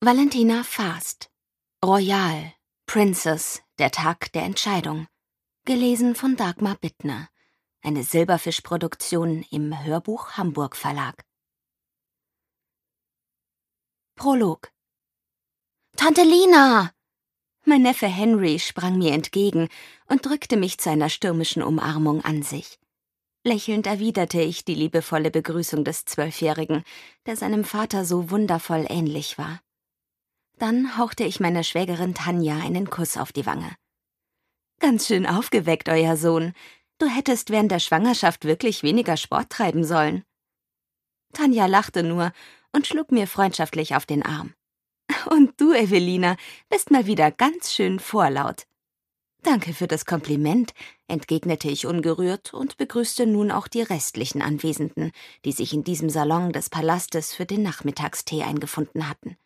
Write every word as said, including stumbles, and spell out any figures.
Valentina Fast. Royal. Princess. Der Tag der Entscheidung. Gelesen von Dagmar Bittner. Eine Silberfisch-Produktion im Hörbuch Hamburg Verlag. Prolog. »Tante Lina!« Mein Neffe Henry sprang mir entgegen und drückte mich zu einer stürmischen Umarmung an sich. Lächelnd erwiderte ich die liebevolle Begrüßung des Zwölfjährigen, der seinem Vater so wundervoll ähnlich war. Dann hauchte ich meiner Schwägerin Tanja einen Kuss auf die Wange. »Ganz schön aufgeweckt, euer Sohn. Du hättest während der Schwangerschaft wirklich weniger Sport treiben sollen.« Tanja lachte nur und schlug mir freundschaftlich auf den Arm. »Und du, Evelina, bist mal wieder ganz schön vorlaut.« »Danke für das Kompliment«, entgegnete ich ungerührt und begrüßte nun auch die restlichen Anwesenden, die sich in diesem Salon des Palastes für den Nachmittagstee eingefunden hatten.